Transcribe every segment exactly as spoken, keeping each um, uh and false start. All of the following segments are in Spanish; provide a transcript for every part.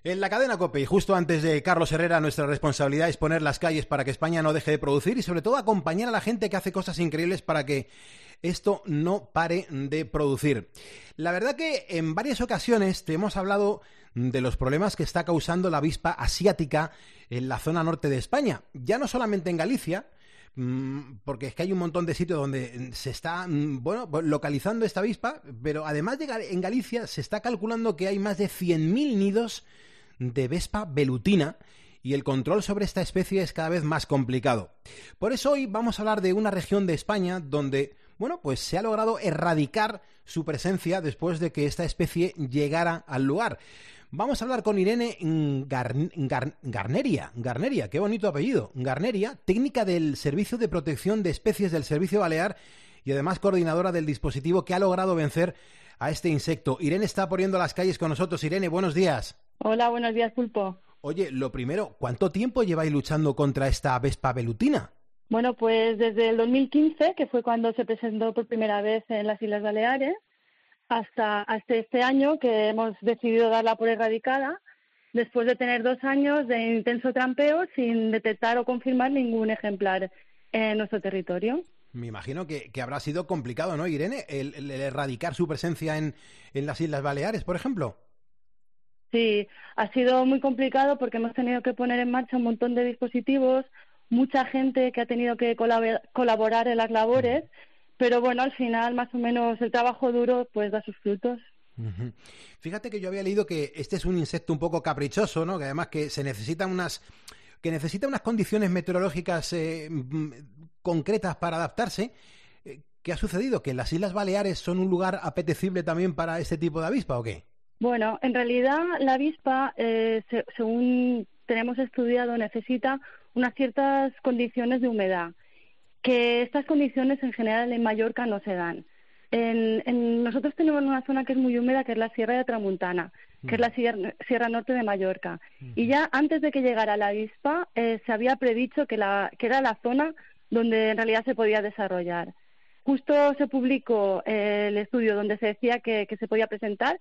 En la cadena COPE y justo antes de Carlos Herrera, nuestra responsabilidad es poner las calles para que España no deje de producir y sobre todo acompañar a la gente que hace cosas increíbles para que esto no pare de producir. La verdad que en varias ocasiones te hemos hablado de los problemas que está causando la avispa asiática en la zona norte de España, ya no solamente en Galicia, porque es que hay un montón de sitios donde se está, bueno, localizando esta avispa, pero además de en Galicia se está calculando que hay más de cien mil nidos de Vespa velutina y el control sobre esta especie es cada vez más complicado. Por eso hoy vamos a hablar de una región de España donde, bueno, pues se ha logrado erradicar su presencia después de que esta especie llegara al lugar. Vamos a hablar con Irene Gar Gar Garneria, Garneria, qué bonito apellido, Garneria, técnica del Servicio de Protección de Especies del Servicio Balear y además coordinadora del dispositivo que ha logrado vencer a este insecto. Irene está poniendo las calles con nosotros. Irene, buenos días. Hola, buenos días, Pulpo. Oye, lo primero, ¿cuánto tiempo lleváis luchando contra esta Vespa velutina? Bueno, pues desde el dos mil quince, que fue cuando se presentó por primera vez en las Islas Baleares, hasta, hasta este año que hemos decidido darla por erradicada, después de tener dos años de intenso trampeo sin detectar o confirmar ningún ejemplar en nuestro territorio. Me imagino que, que habrá sido complicado, ¿no, Irene? El, el, el erradicar su presencia en, en las Islas Baleares, por ejemplo. Sí, ha sido muy complicado porque hemos tenido que poner en marcha un montón de dispositivos, mucha gente que ha tenido que colab- colaborar en las labores, pero bueno, al final más o menos el trabajo duro pues da sus frutos. Uh-huh. Fíjate que yo había leído que este es un insecto un poco caprichoso, ¿no? Que además que se necesitan unas que necesita unas condiciones meteorológicas eh, concretas para adaptarse. ¿Qué ha sucedido? ¿Que las Islas Baleares son un lugar apetecible también para este tipo de avispa o qué? Bueno, en realidad la avispa, eh, se, según tenemos estudiado, necesita unas ciertas condiciones de humedad, que estas condiciones en general en Mallorca no se dan. En, en, nosotros tenemos una zona que es muy húmeda, que es la Sierra de Tramuntana, que es la sierra, sierra norte de Mallorca. Y ya antes de que llegara la avispa, eh, se había predicho que, la, que era la zona donde en realidad se podía desarrollar. Justo se publicó eh, el estudio donde se decía que, que se podía presentar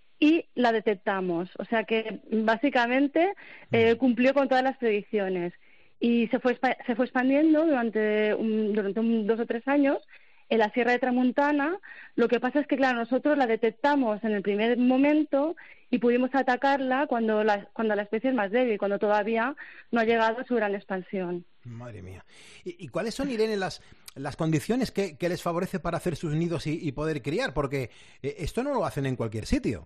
y la detectamos. O sea que básicamente eh, cumplió con todas las predicciones. Y se fue, se fue expandiendo durante, un, durante un, dos o tres años en la Sierra de Tramuntana. Lo que pasa es que, claro, nosotros la detectamos en el primer momento y pudimos atacarla cuando la, cuando la especie es más débil, cuando todavía no ha llegado a su gran expansión. Madre mía. ¿Y, y cuáles son, Irene, las, las condiciones que, que les favorece para hacer sus nidos y, y poder criar? Porque eh, esto no lo hacen en cualquier sitio.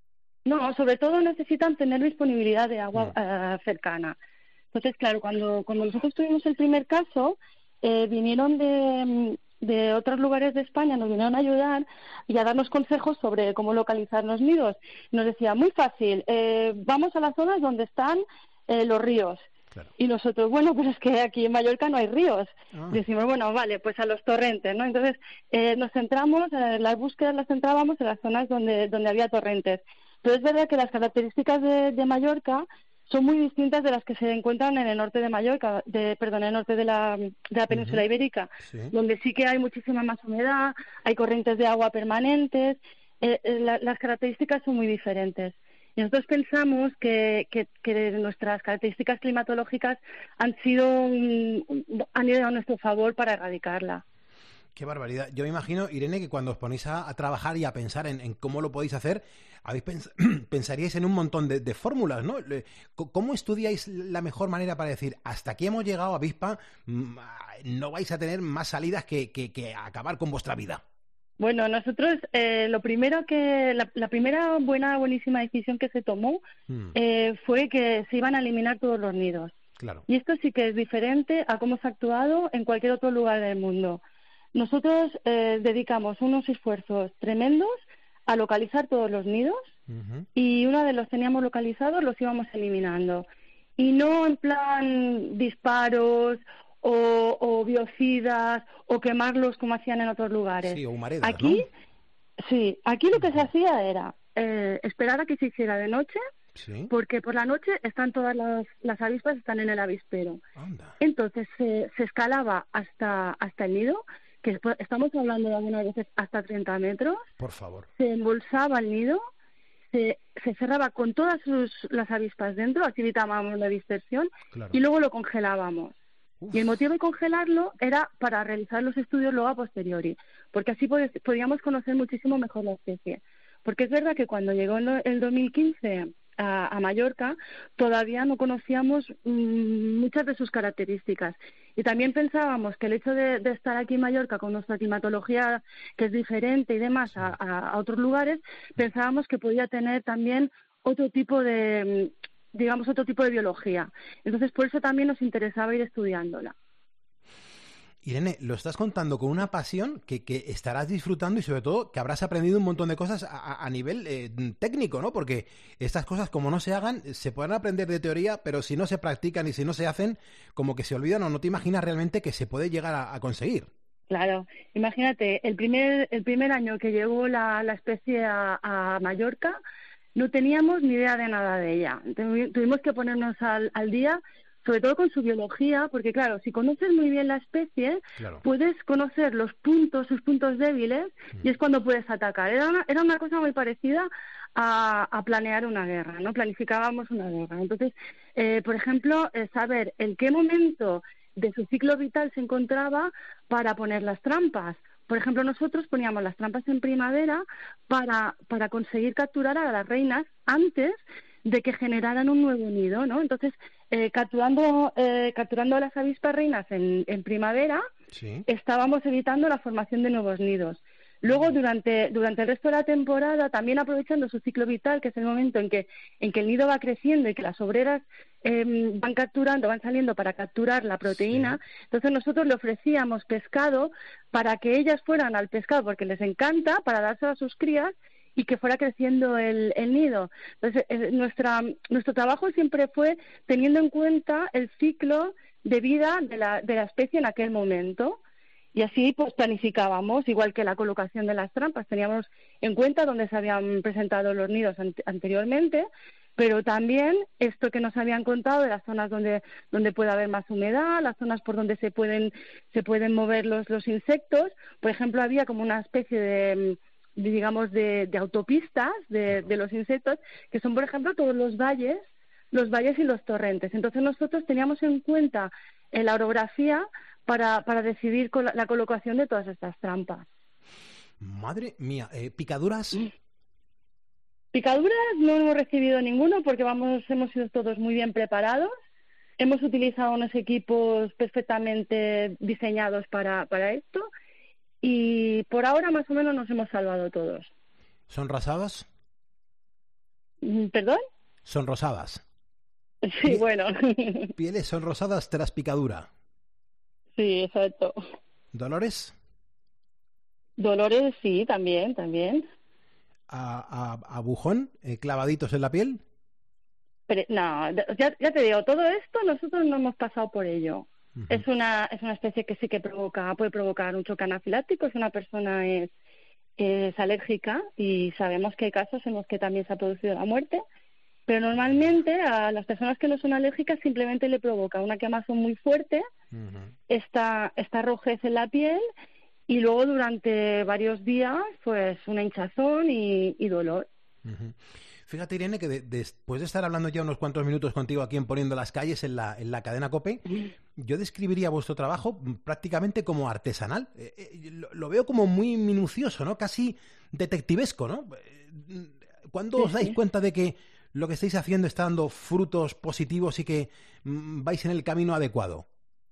No, sobre todo necesitan tener disponibilidad de agua uh, cercana. Entonces, claro, cuando, cuando nosotros tuvimos el primer caso, eh, vinieron de, de otros lugares de España, nos vinieron a ayudar y a darnos consejos sobre cómo localizar los nidos. Nos decía, muy fácil, eh, vamos a las zonas donde están eh, los ríos. Claro. Y nosotros, bueno, pero es que aquí en Mallorca no hay ríos. Ah. Decimos, bueno, vale, pues a los torrentes, ¿no? Entonces, eh, nos centramos, eh, las búsquedas las centrábamos en las zonas donde, donde había torrentes. Pero es verdad que las características de, de Mallorca son muy distintas de las que se encuentran en el norte de Mallorca, de, perdón, en el norte de la, de la península uh-huh. ibérica, sí. Donde sí que hay muchísima más humedad, hay corrientes de agua permanentes, eh, eh, la, las características son muy diferentes. Y nosotros pensamos que, que, que nuestras características climatológicas han sido un, han ido a nuestro favor para erradicarla. Qué barbaridad. Yo me imagino, Irene, que cuando os ponéis a, a trabajar y a pensar en, en cómo lo podéis hacer, habéis pens pensaríais en un montón de, de fórmulas, ¿no? ¿Cómo estudiáis la mejor manera para decir, hasta aquí hemos llegado, avispa, no vais a tener más salidas que, que, que acabar con vuestra vida? Bueno, nosotros eh, lo primero que, la, la primera buena, buenísima decisión que se tomó hmm. eh, fue que se iban a eliminar todos los nidos. Claro. Y esto sí que es diferente a cómo se ha actuado en cualquier otro lugar del mundo. Nosotros eh, dedicamos unos esfuerzos tremendos a localizar todos los nidos uh-huh. y una vez los teníamos localizados los íbamos eliminando. Y no en plan disparos o, o biocidas o quemarlos como hacían en otros lugares. Sí, o humaredas, aquí, ¿no? Sí, aquí lo que uh-huh. se hacía era eh, esperar a que se hiciera de noche, ¿sí? Porque por la noche están todas las, las avispas están en el avispero. Anda. Entonces se, se escalaba hasta, hasta el nido, que estamos hablando de algunas veces hasta treinta metros. Por favor. Se embolsaba el nido, se, se cerraba con todas sus, las avispas dentro, así evitábamos la dispersión, Claro. y luego lo congelábamos. Uf. Y el motivo de congelarlo era para realizar los estudios luego a posteriori, porque así pod- podíamos conocer muchísimo mejor la especie. Porque es verdad que cuando llegó el, el dos mil quince a, a Mallorca, todavía no conocíamos mmm, muchas de sus características. Y también pensábamos que el hecho de, de estar aquí en Mallorca con nuestra climatología, que es diferente y demás a, a, a otros lugares, pensábamos que podía tener también otro tipo de, digamos, otro tipo de biología. Entonces, por eso también nos interesaba ir estudiándola. Irene, lo estás contando con una pasión que, que estarás disfrutando y sobre todo que habrás aprendido un montón de cosas a, a nivel eh, técnico, ¿no? Porque estas cosas, como no se hagan, se pueden aprender de teoría, pero si no se practican y si no se hacen, como que se olvidan o no te imaginas realmente que se puede llegar a, a conseguir. Claro, imagínate, el primer, el primer año que llegó la, la especie a, a Mallorca, no teníamos ni idea de nada de ella. Tuvimos que ponernos al, al día, sobre todo con su biología, porque claro, si conoces muy bien la especie, Claro. puedes conocer los puntos, sus puntos débiles, y es cuando puedes atacar. Era una, era una cosa muy parecida a, a planear una guerra, ¿no? Planificábamos una guerra. Entonces, eh, por ejemplo, eh, saber en qué momento de su ciclo vital se encontraba para poner las trampas. Por ejemplo, nosotros poníamos las trampas en primavera para, para conseguir capturar a las reinas antes de que generaran un nuevo nido, ¿no? Entonces, eh, capturando, eh, capturando a las avispas reinas en, en primavera, Sí. estábamos evitando la formación de nuevos nidos. Luego, durante, durante el resto de la temporada, también aprovechando su ciclo vital, que es el momento en que, en que el nido va creciendo y que las obreras eh, van capturando, van saliendo para capturar la proteína, sí. Entonces nosotros le ofrecíamos pescado para que ellas fueran al pescado, porque les encanta, para dárselo a sus crías, y que fuera creciendo el, el nido. Entonces, eh, nuestra, nuestro trabajo siempre fue teniendo en cuenta el ciclo de vida de la, de la especie en aquel momento. Y así pues planificábamos, igual que la colocación de las trampas, teníamos en cuenta dónde se habían presentado los nidos an- anteriormente, pero también esto que nos habían contado de las zonas donde donde puede haber más humedad, las zonas por donde se pueden se pueden mover los, los insectos. Por ejemplo, había como una especie de, de digamos, de, de autopistas de, de los insectos, que son, por ejemplo, todos los valles, los valles y los torrentes. Entonces nosotros teníamos en cuenta en la orografía para, para decidir con la, la colocación de todas estas trampas. Madre mía, eh, ¿picaduras? Picaduras no hemos recibido ninguno porque vamos hemos sido todos muy bien preparados. Hemos utilizado unos equipos perfectamente diseñados para, para esto y por ahora más o menos nos hemos salvado todos. ¿Son rosadas? ¿Perdón? Son rosadas. Sí, Pie- bueno. Pieles son rosadas tras picadura. Sí, exacto. ¿Dolores? Dolores, sí, también, también. ¿A, a, abujón? Eh, ¿Clavaditos en la piel? Pero, no, ya, ya te digo, todo esto nosotros no hemos pasado por ello. Uh-huh. Es una es una especie que sí que provoca puede provocar un choque anafiláctico si una persona es, es alérgica, y sabemos que hay casos en los que también se ha producido la muerte, pero normalmente a las personas que no son alérgicas simplemente le provoca una quemazón muy fuerte, uh-huh. esta, esta rojez en la piel, y luego durante varios días pues una hinchazón y, y dolor. Uh-huh. Fíjate, Irene, que de, después de estar hablando ya unos cuantos minutos contigo aquí en Poniendo las Calles en la, en la cadena COPE, yo describiría vuestro trabajo prácticamente como artesanal. Eh, eh, lo, lo veo como muy minucioso, ¿no? Casi detectivesco, ¿no? ¿Cuándo sí, os dais sí. cuenta de que lo que estáis haciendo está dando frutos positivos y que mm, vais en el camino adecuado?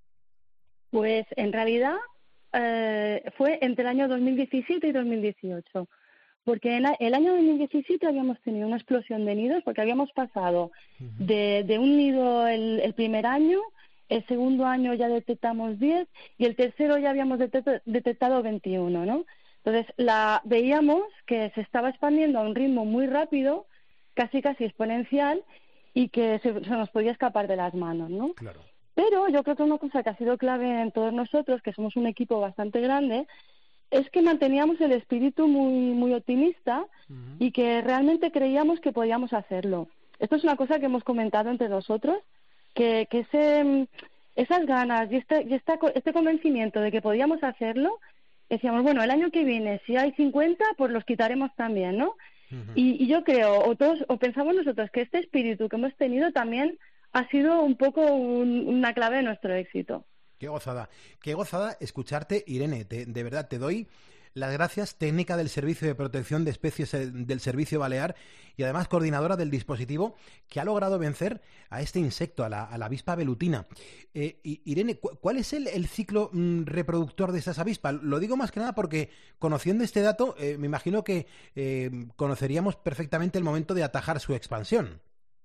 Pues en realidad eh, fue entre el año dos mil diecisiete y dos mil dieciocho. Porque en el año dos mil diecisiete habíamos tenido una explosión de nidos, porque habíamos pasado uh-huh. de, de un nido el, el primer año, el segundo año ya detectamos diez y el tercero ya habíamos detectado, detectado veintiuno, ¿no? Entonces la veíamos que se estaba expandiendo a un ritmo muy rápido, casi casi exponencial, y que se, se nos podía escapar de las manos, ¿no? Claro. Pero yo creo que una cosa que ha sido clave en todos nosotros, que somos un equipo bastante grande, es que manteníamos el espíritu muy muy optimista uh-huh. y que realmente creíamos que podíamos hacerlo. Esto es una cosa que hemos comentado entre nosotros, que, que ese, esas ganas y, este, y esta, este convencimiento de que podíamos hacerlo, decíamos, bueno, el año que viene, si hay cincuenta, pues los quitaremos también, ¿no? Uh-huh. Y, y yo creo, o todos, o pensamos nosotros, que este espíritu que hemos tenido también ha sido un poco un, una clave de nuestro éxito. Qué gozada, qué gozada escucharte, Irene. Te, de verdad, te doy las gracias, técnica del Servicio de Protección de Especies del Servicio Balear y además coordinadora del dispositivo que ha logrado vencer a este insecto, a la, a la avispa velutina. Eh, Irene, ¿cuál es el, el ciclo mm, reproductor de estas avispas? Lo digo más que nada porque, conociendo este dato, eh, me imagino que eh, conoceríamos perfectamente el momento de atajar su expansión.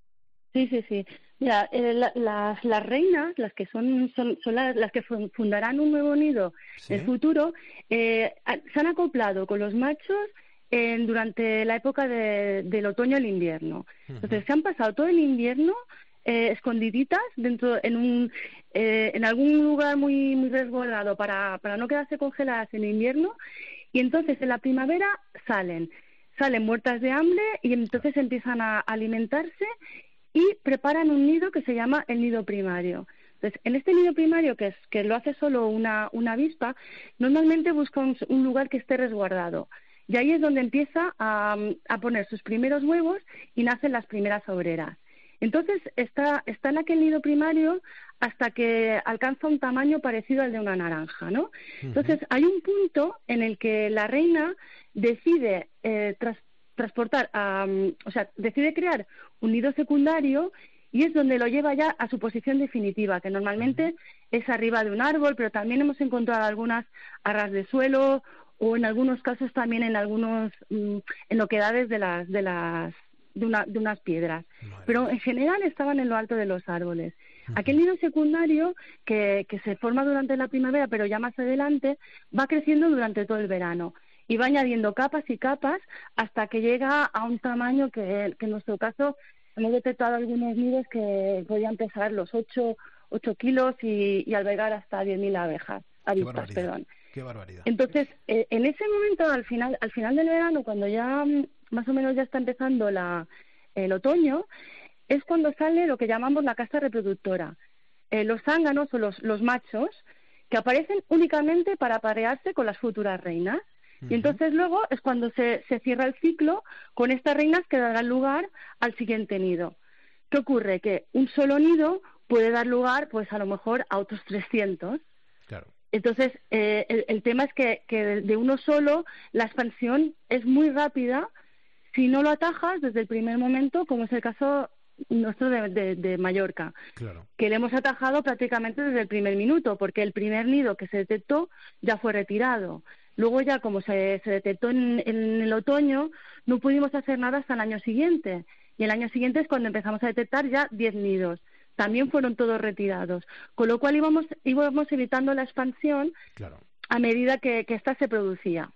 Sí, sí, sí. Mira, eh, la, las, las reinas, las que son, son, son las, las que fundarán un nuevo nido ¿Sí? en el futuro, eh, se han acoplado con los machos eh, durante la época de, del otoño y el invierno. Uh-huh. Entonces se han pasado todo el invierno eh, escondiditas dentro en un eh, en algún lugar muy muy resguardado para para no quedarse congeladas en invierno, y entonces en la primavera salen salen muertas de hambre y entonces empiezan a alimentarse y preparan un nido que se llama el nido primario. Entonces, en este nido primario, que es que lo hace solo una, una avispa, normalmente busca un, un lugar que esté resguardado. Y ahí es donde empieza a, a poner sus primeros huevos y nacen las primeras obreras. Entonces, está, está en aquel nido primario hasta que alcanza un tamaño parecido al de una naranja, ¿no? Uh-huh. Entonces, hay un punto en el que la reina decide eh, tras transportar, a, o sea, decide crear un nido secundario y es donde lo lleva ya a su posición definitiva, que normalmente es arriba de un árbol, pero también hemos encontrado algunas a ras de suelo o en algunos casos también en algunos mm, en oquedades de las de las de, una, de unas piedras. Vale. Pero en general estaban en lo alto de los árboles. Uh-huh. Aquel nido secundario que, que se forma durante la primavera, pero ya más adelante, va creciendo durante todo el verano. Y va añadiendo capas y capas hasta que llega a un tamaño que, que en nuestro caso hemos detectado algunos nidos que podían pesar los ocho kilos y, y albergar hasta diez mil abejas, avispas, perdón. Qué barbaridad. Entonces, eh, en ese momento, al final, al final del verano, cuando ya más o menos ya está empezando la, el otoño, es cuando sale lo que llamamos la casta reproductora. Eh, los zánganos o los, los machos que aparecen únicamente para aparearse con las futuras reinas. Y entonces luego es cuando se, se cierra el ciclo con estas reinas que darán lugar al siguiente nido. ¿Qué ocurre? Que un solo nido puede dar lugar, pues a lo mejor, a otros trescientos. Claro. Entonces, eh, el, el tema es que, que de uno solo la expansión es muy rápida si no lo atajas desde el primer momento, como es el caso nuestro de, de, de Mallorca, claro, que le hemos atajado prácticamente desde el primer minuto, porque el primer nido que se detectó ya fue retirado. Luego ya, como se, se detectó en, en el otoño, no pudimos hacer nada hasta el año siguiente. Y el año siguiente es cuando empezamos a detectar ya diez nidos. También fueron todos retirados. Con lo cual íbamos, íbamos evitando la expansión, claro, a medida que, que ésta se producía.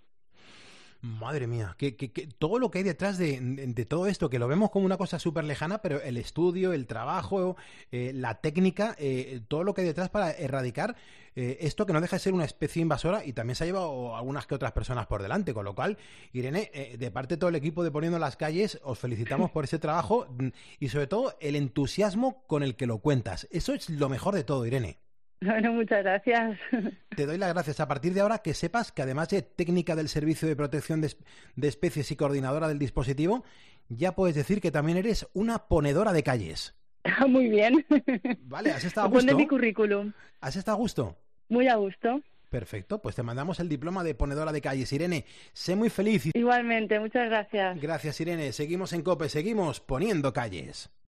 Madre mía, que, que, que todo lo que hay detrás de, de, de todo esto, que lo vemos como una cosa súper lejana, pero el estudio, el trabajo, eh, la técnica, eh, todo lo que hay detrás para erradicar eh, esto que no deja de ser una especie invasora, y también se ha llevado algunas que otras personas por delante, con lo cual, Irene, eh, de parte de todo el equipo de Poniendo las Calles, os felicitamos por ese trabajo y sobre todo el entusiasmo con el que lo cuentas. Eso es lo mejor de todo, Irene. Bueno, muchas gracias. Te doy las gracias. A partir de ahora, que sepas que además de técnica del Servicio de Protección de, de Especies y coordinadora del dispositivo, ya puedes decir que también eres una ponedora de calles. Muy bien. Vale, ¿has estado a gusto? Pon de mi currículum. ¿Has estado a gusto? Muy a gusto. Perfecto, pues te mandamos el diploma de ponedora de calles. Irene, sé muy feliz. Igualmente, muchas gracias. Gracias, Irene. Seguimos en COPE, seguimos poniendo calles.